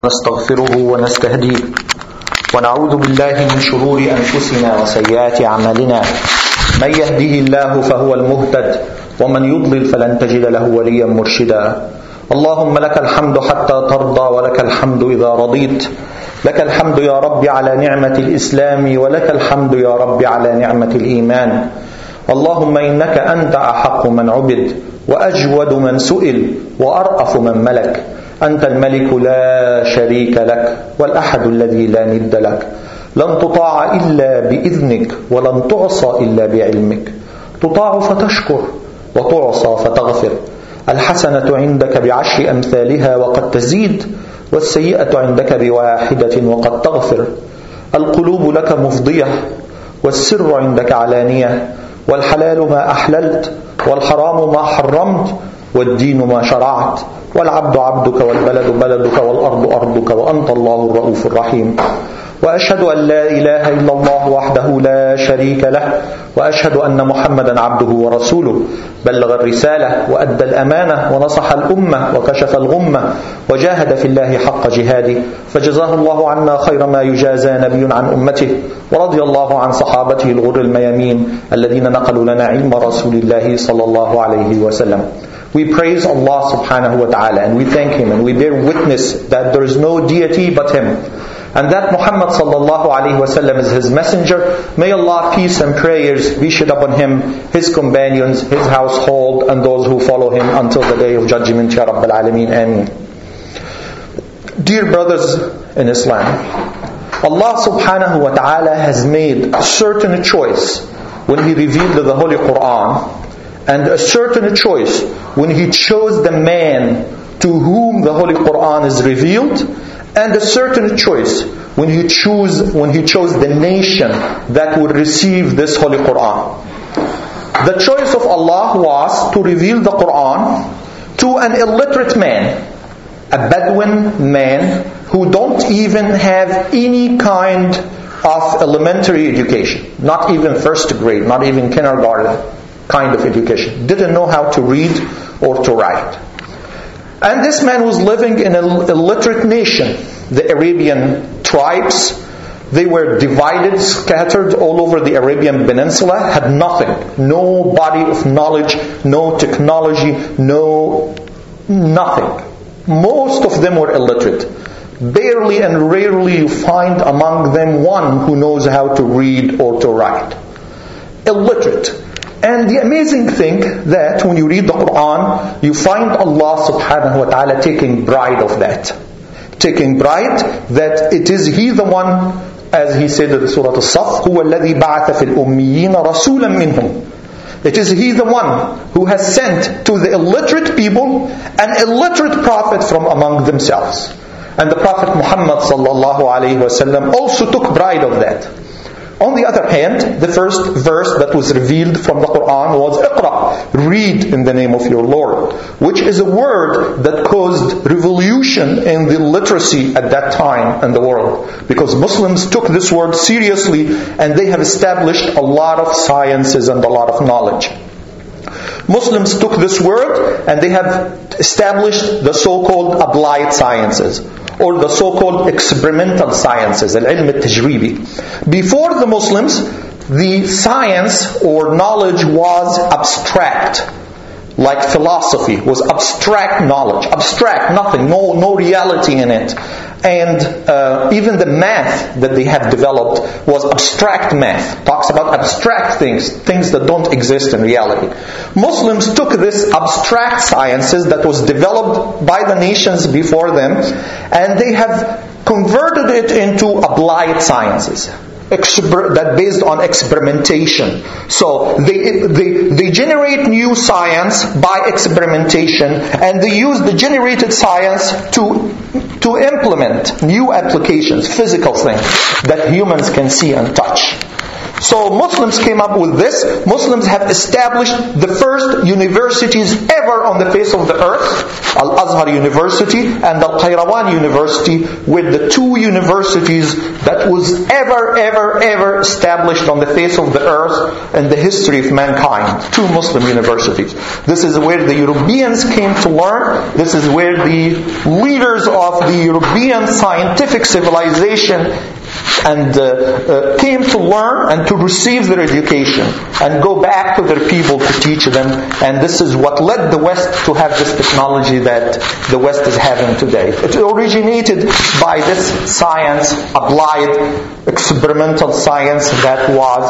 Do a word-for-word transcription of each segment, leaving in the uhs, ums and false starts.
نستغفره ونستهديه ونعوذ بالله من شرور أنفسنا وسيئات أعمالنا. من يهده الله فهو المهتد ومن يضلل فلن تجد له وليا مرشدا. اللهم لك الحمد حتى ترضى ولك الحمد إذا رضيت. لك الحمد يا رب على نعمة الإسلام ولك الحمد يا رب على نعمة الإيمان. اللهم إنك أنت أحق من عبد وأجود من سئل وأرأف من ملك. أنت الملك لا شريك لك والأحد الذي لا ند لك. لن تطاع إلا بإذنك ولن تعصى إلا بعلمك. تطاع فتشكر وتعصى فتغفر. الحسنة عندك بعشر أمثالها وقد تزيد والسيئة عندك بواحدة وقد تغفر. القلوب لك مفضية والسر عندك علانية. والحلال ما أحللت والحرام ما حرمت والدين ما شرعت. والعبد عبدك والبلد بلدك والأرض أرضك وأنت الله الرؤوف الرحيم. وأشهد أن لا إله إلا الله وحده لا شريك له وأشهد أن محمدا عبده ورسوله. بلغ الرسالة وأدى الأمانة ونصح الأمة وكشف الغمة وجاهد في الله حق جهاده فجزاه الله عنا خير ما يجازى نبي عن أمته. ورضي الله عن صحابته الغر الميامين الذين نقلوا لنا علم رسول الله صلى الله عليه وسلم. We praise Allah subhanahu wa ta'ala and we thank Him and we bear witness that there is no deity but Him and that Muhammad sallallahu alayhi wa sallam is His messenger. May Allah peace and prayers be shed upon Him, His companions, His household and those who follow Him until the day of judgment. Ya Rabbil Alameen. Ameen. Dear brothers in Islam, Allah subhanahu wa ta'ala has made a certain choice when He revealed the Holy Quran, and a certain choice when He chose the man to whom the Holy Quran is revealed, and a certain choice when He chose when He chose the nation that would receive this Holy Quran. The choice of Allah was to reveal the Quran to an illiterate man, a Bedouin man who don't even have any kind of elementary education, not even first grade, not even kindergarten kind of education, didn't know how to read or to write. And this man was living in an illiterate nation, the Arabian tribes. They were divided, scattered all over the Arabian Peninsula, had nothing, no body of knowledge, no technology, no nothing. Most of them were illiterate. Barely and rarely you find among them one who knows how to read or to write. Illiterate. And the amazing thing that when you read the Quran, you find Allah subhanahu wa ta'ala taking pride of that. Taking pride that it is He the one, as He said in Surah As-Saff, هُوَ الَّذِي بَعَثَ فِي الْأُمِّيِّينَ رَسُولًا مِّنْهُمْ. It is He the one who has sent to the illiterate people an illiterate prophet from among themselves. And the Prophet Muhammad sallallahu alayhi wa sallam also took pride of that. On the other hand, the first verse that was revealed from the Quran was Iqra, read in the name of your Lord, which is a word that caused revolution in the literacy at that time in the world, because Muslims took this word seriously and they have established a lot of sciences and a lot of knowledge. Muslims took this word and they have established the so-called applied sciences, or the so-called experimental sciences, al-ilm al-tajribi. Before the Muslims, the science or knowledge was abstract, like philosophy was abstract knowledge, abstract, nothing, no no reality in it. And uh, even the math that they have developed was abstract math. Talks about abstract things, things that don't exist in reality. Muslims took this abstract sciences that was developed by the nations before them, and they have converted it into applied sciences. Exper- that based on experimentation. So they, they they generate new science by experimentation, and they use the generated science to to implement new applications, physical things that humans can see and touch. So Muslims came up with this. Muslims have established the first universities ever on the face of the earth. Al-Azhar University and Al-Qayrawan University were the two universities that was ever, ever, ever established on the face of the earth in the history of mankind. Two Muslim universities. This is where the Europeans came to learn. This is where the leaders of the European scientific civilization and uh, uh, came to learn and to receive their education and go back to their people to teach them. And this is what led the West to have this technology that the West is having today. It originated by this science, applied experimental science that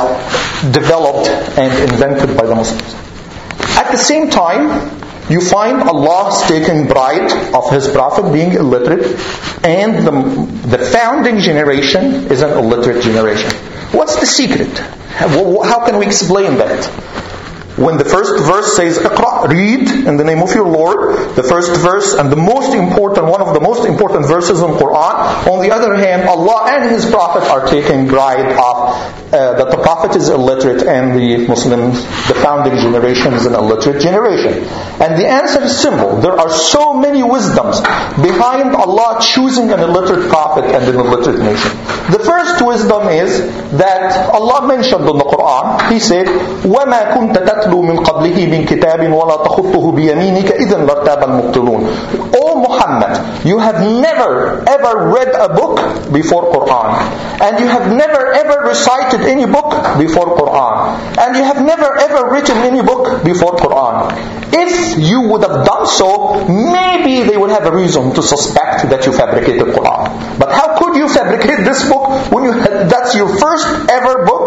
was developed and invented by the Muslims. At the same time, you find Allah taking pride of His Prophet being illiterate, and the, the founding generation is an illiterate generation. What's the secret? How, how can we explain that? When the first verse says, "Iqra," read in the name of your Lord, the first verse and the most important, one of the most important verses in Quran. On the other hand, Allah and His Prophet are taking pride of uh, that the Prophet is illiterate and the Muslims, the founding generation, is an illiterate generation. And the answer is simple. There are so many wisdoms behind Allah choosing an illiterate Prophet and an illiterate nation. The first wisdom is that Allah mentioned in the Quran, He said, وَمَا كُنْتَ تَتْلُو مِنْ قَبْلِهِ مِنْ كِتَابٍ وَلَا تَخُطُّهُ بِيَمِينِكَ إِذًا لَارْتَابَ الْمُبْطِلُونَ. O Muhammad, you have never ever read a book before Quran, and you have never ever recited any book before Quran, and you have never ever written any book before Quran. If you would have done so, maybe they would have a reason to suspect that you fabricated Quran. But how could you fabricate this book when you had, that's your first ever book?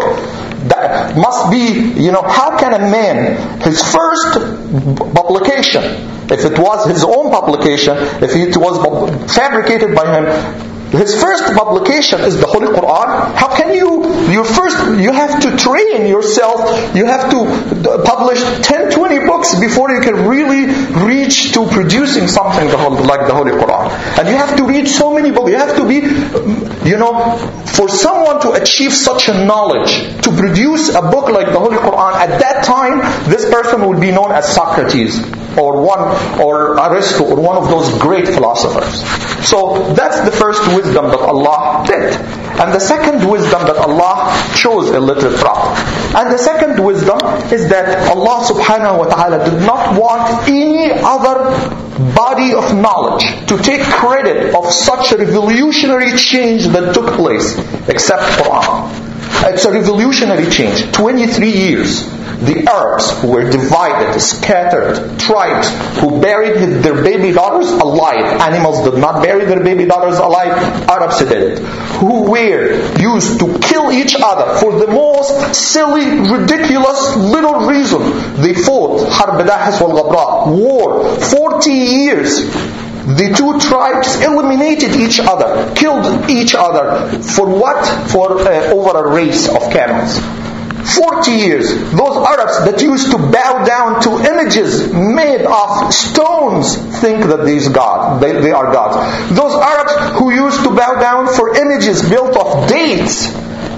That must be, you know, how can a man, his first publication, if it was his own publication, if it was fabricated by him, his first publication is the Holy Quran. How can you, your first, you have to train yourself, you have to publish ten, twenty books before you can really reach to producing something like the Holy Quran. And you have to read so many books. You have to be, you know, for someone to achieve such a knowledge, to produce a book like the Holy Quran, at that time, this person would be known as Socrates, or one, or Aristotle, or one of those great philosophers. So that's the first wisdom that Allah did. And the second wisdom that Allah chose a literate prophet. And the second wisdom is that Allah subhanahu wa ta'ala did not want any other body of knowledge to take credit of such a revolutionary change that took place except Quran. It's a revolutionary change. twenty-three years. The Arabs who were divided, scattered, tribes who buried their baby daughters alive. Animals did not bury their baby daughters alive. Arabs did it. Who were used to kill each other for the most silly, ridiculous little reason. They fought Harb Dahis wal Ghabra, war, forty years. The two tribes eliminated each other, killed each other. For what? For uh, over a race of camels. Forty years. Those Arabs that used to bow down to images made of stones think that these God, they, they are gods. Those Arabs who used to bow down for images built of dates,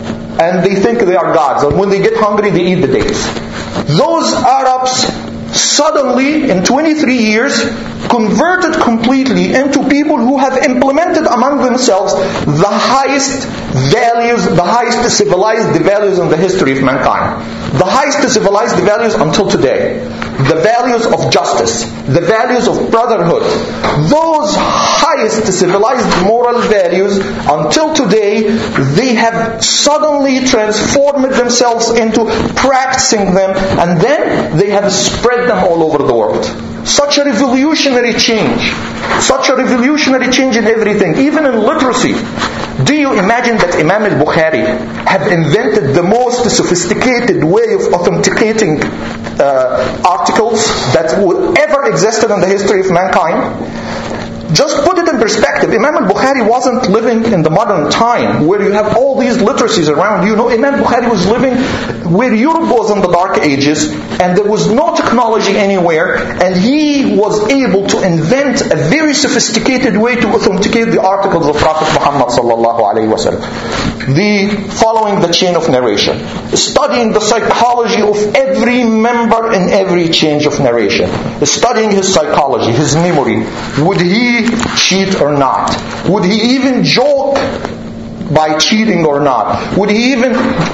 and they think they are gods. And when they get hungry, they eat the dates. Those Arabs suddenly, in twenty-three years, converted completely into people who have implemented among themselves the highest values, the highest civilized values in the history of mankind. The highest civilized values until today. The values of justice, the values of brotherhood. Those highest civilized moral values, until today, they have suddenly transformed themselves into practicing them, and then they have spread them all over the world. Such a revolutionary change. Such a revolutionary change in everything. Even in literacy. Do you imagine that Imam al-Bukhari had invented the most sophisticated way of authenticating uh, articles that would ever existed in the history of mankind? Just put it in perspective. Imam al-Bukhari wasn't living in the modern time where you have all these literacies around you. No, Imam Bukhari was living where Europe was in the Dark Ages and there was no technology anywhere, and he was able to invent a very sophisticated way to authenticate the articles of Prophet Muhammad sallallahu alaihi wasallam. The following the chain of narration, studying the psychology of every member in every change of narration, studying his psychology, his memory. Would he cheat or not? Would he even joke by cheating or not? Would he even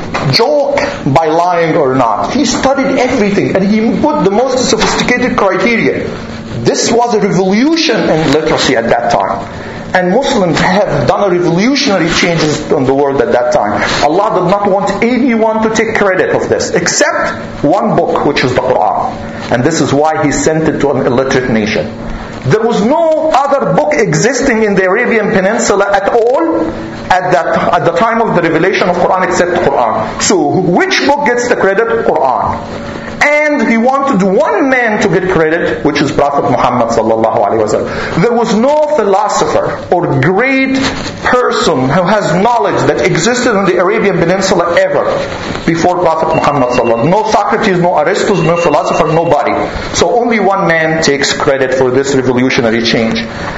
joke by lying or not? He studied everything and he put the most sophisticated criteria. This was a revolution in literacy at that time. And Muslims have done a revolutionary changes in the world at that time. Allah did not want anyone to take credit of this, except one book, which is the Quran. And this is why He sent it to an illiterate nation. There was no other book existing in the Arabian Peninsula at all at that at the time of the revelation of Quran except Quran. So which book gets the credit? Quran. And He wanted one man to get credit, which is Prophet Muhammad sallallahu alaihi wasallam. There was no philosopher or great person who has knowledge that existed in the Arabian Peninsula ever before Prophet Muhammad sallallahu alaihi wasallam. No Socrates, no Aristotle, no philosopher, nobody. So only one man takes credit for this revolutionary change.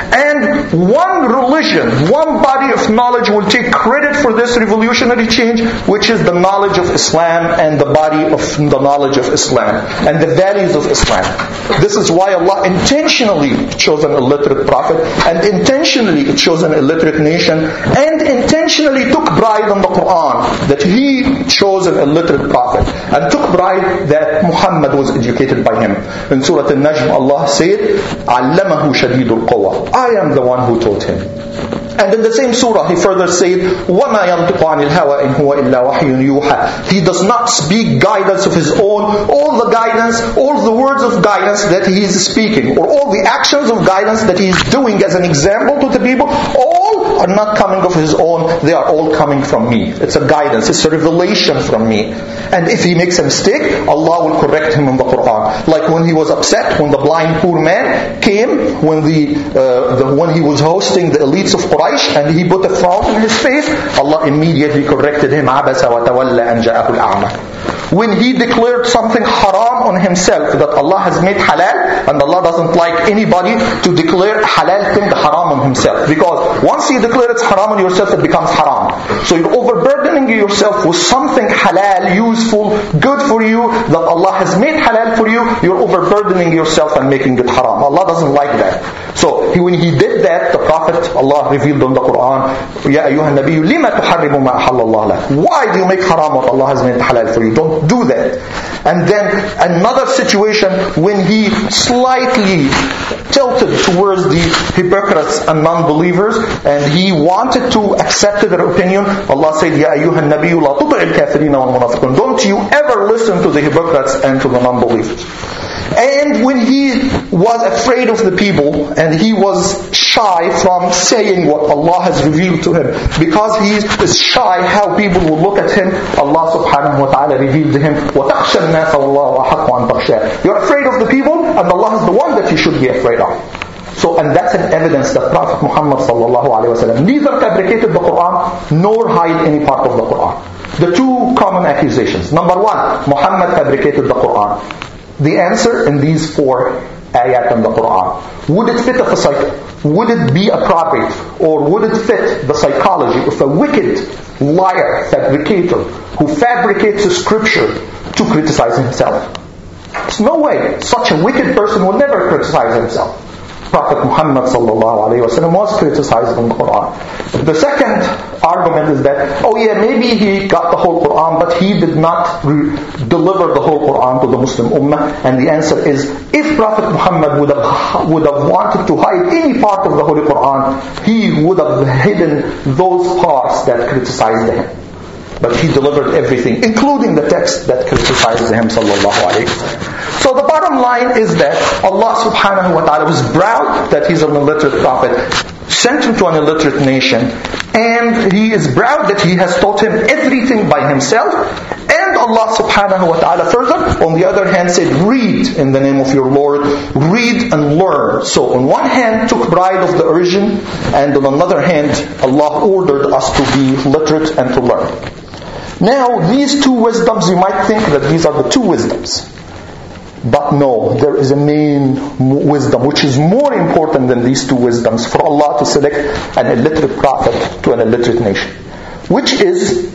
And one religion, one body of knowledge will take credit for this revolutionary change, which is the knowledge of Islam and the body of the knowledge of Islam and the values of Islam. This is why Allah intentionally chose an illiterate prophet, and intentionally chose an illiterate nation, and intentionally took pride in the Quran that He chose an illiterate prophet, and took pride that Muhammad was educated by him. In Surah Al-Najm, Allah said, "Allamahu shadidul quwa." I am the one who taught him. And in the same surah, He further said, وَمَا يَنْطِقُ عَنِ الْهَوَىٰ إِنْ هُوَ إِلَّا وَحْيٌ يُوحَىٰ. He does not speak guidance of His own. All the guidance, all the words of guidance that He is speaking, or all the actions of guidance that He is doing as an example to the people, all are not coming of His own. They are all coming from Me. It's a guidance. It's a revelation from Me. And if He makes a mistake, Allah will correct him in the Quran. Like when He was upset, when the blind poor man came, when the, uh, the when He was hosting the elites of Quraysh, and he put a frown on his face, Allah immediately corrected him. عَبَسَ وَتَوَلَّ أَنْ جَاءَهُ الْأَعْمَى. When he declared something haram on himself that Allah has made halal, and Allah doesn't like anybody to declare halal thing haram on himself, because once you declare it's haram on yourself, it becomes haram. So you're overburdening yourself with something halal, useful, good for you, that Allah has made halal for you. You're overburdening yourself and making it haram. Allah doesn't like that. So he, when he did that, the Prophet, Allah revealed in the Quran, Ya ayyuha nabiyyu lima tuharrimu ma ahallallahu lak. Why do you make haram what Allah has made halal for you? Don't do that. And then another situation when he slightly tilted towards the hypocrites and non-believers, and he wanted to accept their opinion, Allah said, Ya ayyuha nabiyyu la tuti'il kafirina wal munafiqun. Don't you ever listen to the hypocrites and to the non-believers. And when he was afraid of the people, and he was shy from saying what Allah has revealed to him, because he is shy how people will look at him, Allah subhanahu wa ta'ala revealed to him, وَتَخْشَى النَّاسَ وَاللَّهُ أَحَقُّ أَن تَخْشَاهُ. You're afraid of the people, and Allah is the one that you should be afraid of. So, and that's an evidence that Prophet Muhammad sallallahu alaihi wasallam neither fabricated the Quran nor hid any part of the Quran. The two common accusations. Number one, Muhammad fabricated the Quran. The answer in these four ayat in the Quran. Would it fit a psych- Would it be appropriate, or would it fit the psychology of a wicked liar, fabricator, who fabricates a scripture to criticize himself? There's no way. Such a wicked person would never criticize himself. Prophet Muhammad sallallahu alaihi wasallam was criticized in the Quran. The second argument is that, oh yeah, maybe he got the whole Quran, but he did not re- deliver the whole Quran to the Muslim Ummah. And the answer is, if Prophet Muhammad would have would have wanted to hide any part of the Holy Quran, he would have hidden those parts that criticized him. But he delivered everything, including the text that criticized him sallallahu alaihi wasallam. So the bottom line is that Allah subhanahu wa ta'ala was proud that he's an illiterate prophet, sent him to an illiterate nation, and he is proud that he has taught him everything by himself. And Allah subhanahu wa ta'ala further, on the other hand, said, read in the name of your Lord, read and learn. So on one hand, took pride of the origin, and on another hand, Allah ordered us to be literate and to learn. Now, these two wisdoms, you might think that these are the two wisdoms. But no, there is a main wisdom which is more important than these two wisdoms for Allah to select an illiterate prophet to an illiterate nation, which is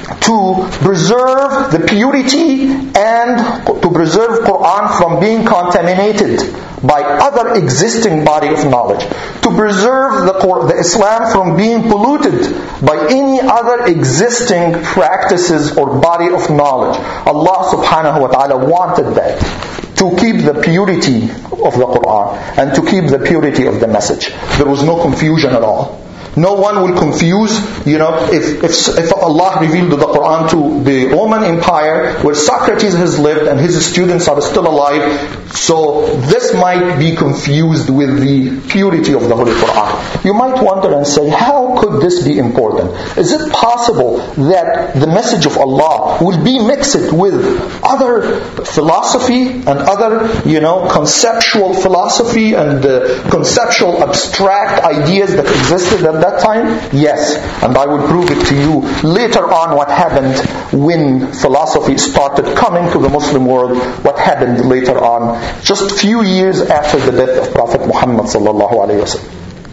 to preserve the purity and to preserve Quran from being contaminated by other existing body of knowledge, to preserve the, the Islam from being polluted by any other existing practices or body of knowledge. Allah subhanahu wa ta'ala wanted that, to keep the purity of the Quran and to keep the purity of the message. There was no confusion at all. No one will confuse, you know, if, if if Allah revealed the Quran to the Roman Empire where Socrates has lived and his students are still alive, so this might be confused with the purity of the Holy Quran. You might wonder and say, how could this be important? Is it possible that the message of Allah will be mixed with other philosophy and other, you know, conceptual philosophy and uh, conceptual abstract ideas that existed at that time? Yes, and I will prove it to you later on what happened when philosophy started coming to the Muslim world, what happened later on, just a few years after the death of Prophet Muhammad sallallahu alaihi wasallam.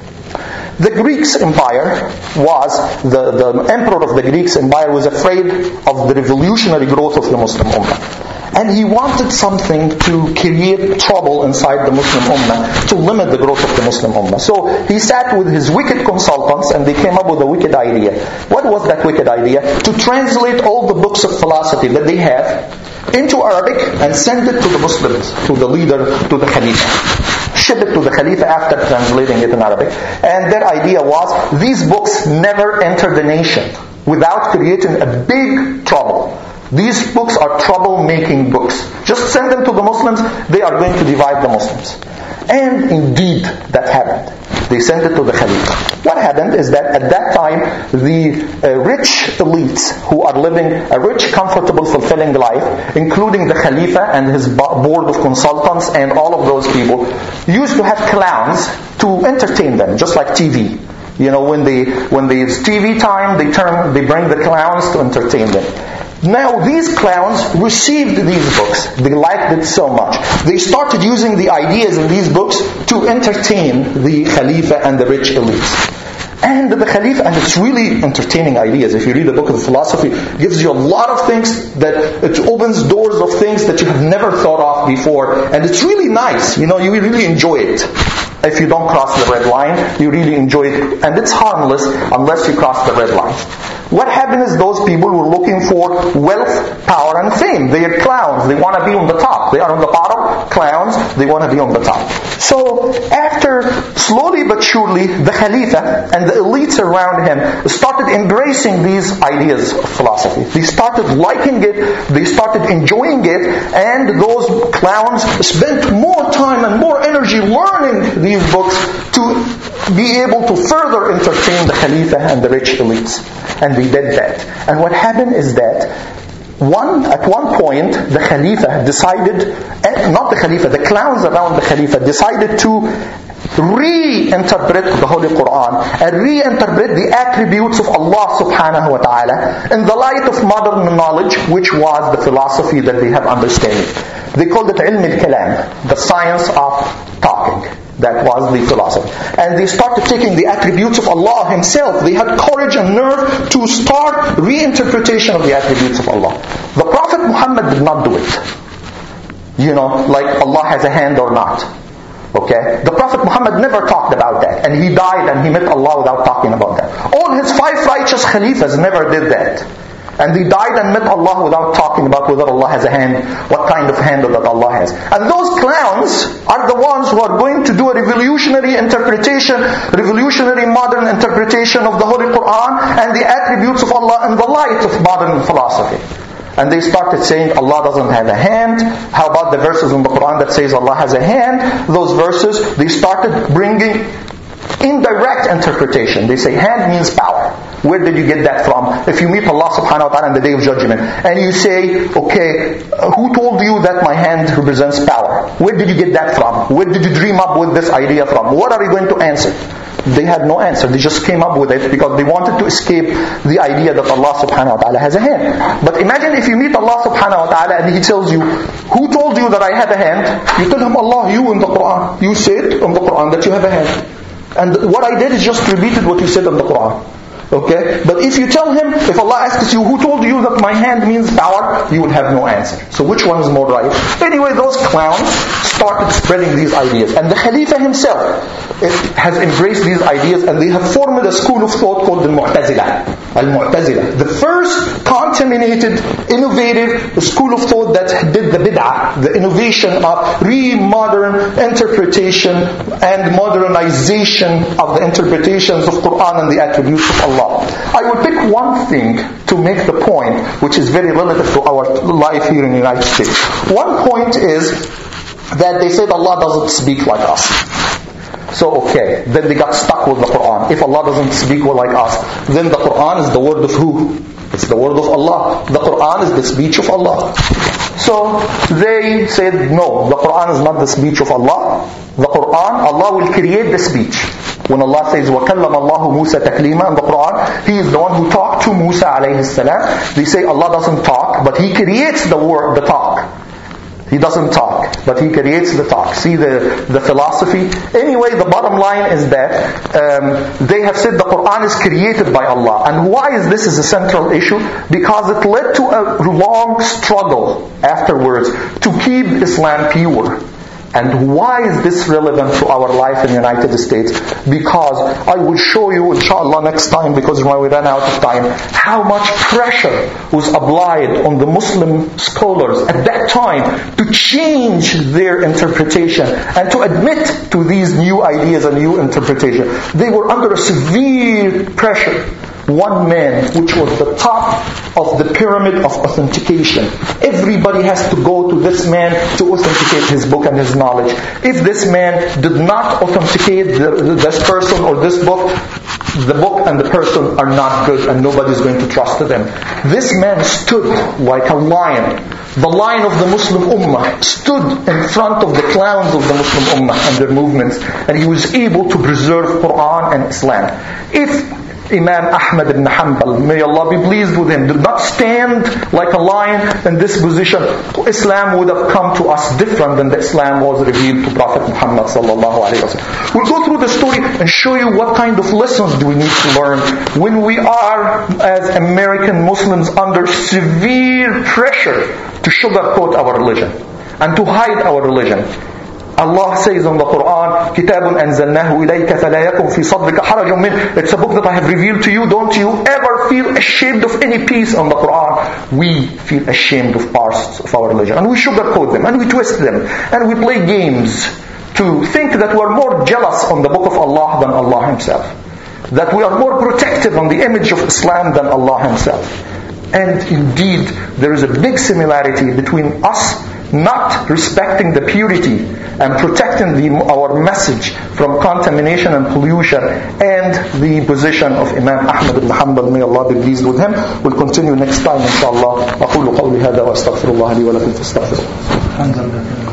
The Greeks Empire was, the, the emperor of the Greeks Empire was afraid of the revolutionary growth of the Muslim Ummah. And he wanted something to create trouble inside the Muslim Ummah, to limit the growth of the Muslim Ummah. So he sat with his wicked consultants and they came up with a wicked idea. What was that wicked idea? To translate all the books of philosophy that they have into Arabic and send it to the Muslims, to the leader, to the Khalifa. Ship it to the Khalifa after translating it in Arabic. And their idea was, these books never enter the nation without creating a big trouble. These books are trouble-making books. Just send them to the Muslims, they are going to divide the Muslims. And indeed, that happened. They sent it to the Khalifa. What happened is that at that time, the uh, rich elites who are living a rich, comfortable, fulfilling life, including the Khalifa and his board of consultants and all of those people, used to have clowns to entertain them, just like T V. You know, when they when there's T V time, they turn, they bring the clowns to entertain them. Now these clowns received these books. They liked it so much. They started using the ideas in these books to entertain the Khalifa and the rich elites. And the Khalifa, and it's really entertaining ideas. If you read a book of philosophy, it gives you a lot of things that, it opens doors of things that you have never thought of before. And it's really nice. You know, you really enjoy it. If you don't cross the red line, you really enjoy it. And it's harmless unless you cross the red line. What happened is those people were looking for wealth, power, and fame. They are clowns. They want to be on the top. They are on the bottom. Clowns. They want to be on the top. So after slowly but surely, the Khalifa and the elites around him started embracing these ideas of philosophy. They started liking it. They started enjoying it. And those clowns spent more time and more energy learning these books to be able to further entertain the Khalifa and the rich elites. And they did that. And what happened is that one at one point the Khalifa decided, not the Khalifa, the clowns around the Khalifa decided to reinterpret the Holy Quran and reinterpret the attributes of Allah subhanahu wa ta'ala in the light of modern knowledge, which was the philosophy that they have understanding. They called it ilm al-kalam, the science of talking. That was the philosophy. And they started taking the attributes of Allah Himself. They had courage and nerve to start reinterpretation of the attributes of Allah. The Prophet Muhammad did not do it. You know, like Allah has a hand or not. Okay? The Prophet Muhammad never talked about that. And he died and he met Allah without talking about that. All his five righteous Khalifas never did that. And they died and met Allah without talking about whether Allah has a hand, what kind of hand that Allah has. And those clowns are the ones who are going to do a revolutionary interpretation, revolutionary modern interpretation of the Holy Quran and the attributes of Allah in the light of modern philosophy. And they started saying Allah doesn't have a hand. How about the verses in the Quran that says Allah has a hand? Those verses, they started bringing indirect interpretation. They say hand means power. where did you get that from? If you meet Allah subhanahu wa ta'ala on the day of judgment, and you say, okay, who told you that my hand represents power? Where did you get that from? Where did you dream up with this idea from? What are you going to answer? They had no answer. They just came up with it because they wanted to escape the idea that Allah subhanahu wa ta'ala has a hand. But imagine if you meet Allah subhanahu wa ta'ala and He tells you, who told you that I have a hand? You tell Him, Allah, you in the Quran. You said in the Quran that you have a hand. And what I did is just repeated what you said in the Quran. Okay? But if you tell him, if Allah asks you, who told you that my hand means power? You will have no answer. So which one is more right? Anyway, those clowns started spreading these ideas. And the Khalifa himself has embraced these ideas, and they have formed a school of thought called the Mu'tazila. Al-Mu'tazila. The first contaminated, innovative school of thought that did the bid'ah, the innovation of re-modern interpretation and modernization of the interpretations of Quran and the attributes of Allah. I will pick one thing to make the point, which is very relative to our life here in the United States. One point is that they said Allah doesn't speak like us. So okay, then they got stuck with the Quran. If Allah doesn't speak like us, then the Quran is the word of who? It's the word of Allah. The Quran is the speech of Allah. So they said, no, the Quran is not the speech of Allah. The Quran, Allah will create the speech. When Allah says, وَكَلَّمَ اللَّهُ مُوسَى تَكْلِيمًا in the Quran, He is the one who talked to Musa alayhi salam. They say Allah doesn't talk, but He creates the word, the talk. He doesn't talk, but He creates the talk. See the, the philosophy? Anyway, the bottom line is that um, they have said the Quran is created by Allah. And why is this is a central issue? Because it led to a long struggle afterwards to keep Islam pure. And why is this relevant to our life in the United States? Because I will show you, inshallah, next time, because we ran out of time, how much pressure was applied on the Muslim scholars at that time to change their interpretation and to admit to these new ideas and new interpretation. They were under a severe pressure. One man, which was the top of the pyramid of authentication. Everybody has to go to this man to authenticate his book and his knowledge. If this man did not authenticate the, this person or this book, the book and the person are not good and nobody is going to trust them. This man stood like a lion. The lion of the Muslim Ummah stood in front of the clowns of the Muslim Ummah and their movements, and he was able to preserve Quran and Islam. If Imam Ahmad ibn Hanbal, may Allah be pleased with him, did not stand like a lion in this position, Islam would have come to us different than the Islam was revealed to Prophet Muhammad sallallahu alaihi wasallam. We'll go through the story and show you what kind of lessons do we need to learn when we are, as American Muslims, under severe pressure to sugarcoat our religion and to hide our religion. Allah says in the Quran, كِتَابٌ أَنزَلْنَاهُ إِلَيْكَ فَلَا يَكُنْ فِي صَدْرِكَ حَرَجٌ مِّنْهُ. It's a book that I have revealed to you. Don't you ever feel ashamed of any piece on the Quran. We feel ashamed of parts of our religion. And we sugarcoat them, and we twist them, and we play games to think that we are more jealous on the book of Allah than Allah Himself. That we are more protective on the image of Islam than Allah Himself. And indeed, there is a big similarity between us not respecting the purity and protecting the, our message from contamination and pollution, and the position of Imam Ahmad ibn Hanbal, may Allah be pleased with him. We'll continue next time, inshallah. أقول قولي هذا وأستغفر الله لي ولكم فاستغفروه.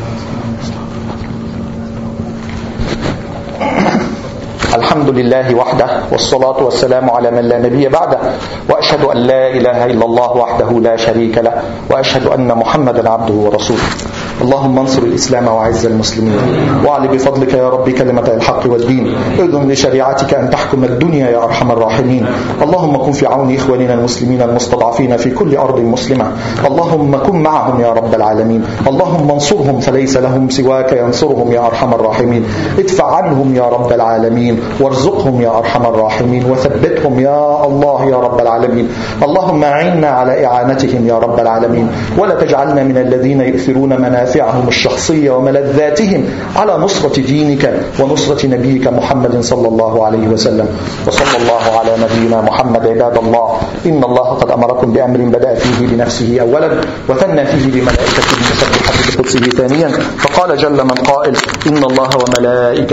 الحمد لله وحده والصلاة والسلام على من لا نبي بعده وأشهد أن لا إله إلا الله وحده لا شريك له وأشهد أن محمدا عبده ورسوله. اللهم انصر الإسلام وعز المسلمين وأعل بفضلك يا رب كلمة الحق والدين. اذن لشريعتك أن تحكم الدنيا يا أرحم الراحمين. اللهم كن في عون إخواننا المسلمين المستضعفين في كل أرض مسلمة. اللهم كن معهم يا رب العالمين. اللهم انصرهم فليس لهم سواك ينصرهم يا أرحم الراحمين. ادفع عنهم يا رب العالمين وارزقهم يا أرحم الراحمين وثبتهم يا الله يا رب العالمين. اللهم أعنا على إعانتهم يا رب العالمين ولا تجعلنا من الذين يؤثرون منافعهم الشخصية وملذاتهم على نصرة دينك ونصرة نبيك محمد صلى الله عليه وسلم. وصلى الله على نبينا محمد. عباد الله، إن الله قد أمركم بأمر بدأ فيه بنفسه أولا وثنى فيه بملائكته المسبحة بقدسه ثانيا، فقال جل من قائل: إن الله وملائكته